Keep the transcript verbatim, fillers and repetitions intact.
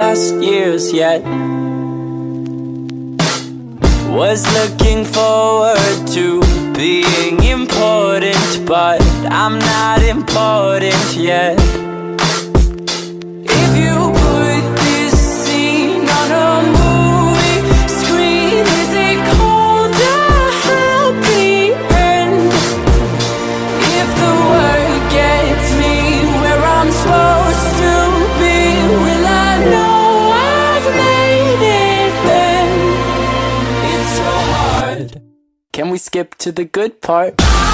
last years yet. Was looking forward to being important, but I'm not important yet. If you put this scene on a movie screen, is it called a happy end? If the word gets me where I'm supposed to be, will I know I've made it then? It's so hard. Can we skip to the good part?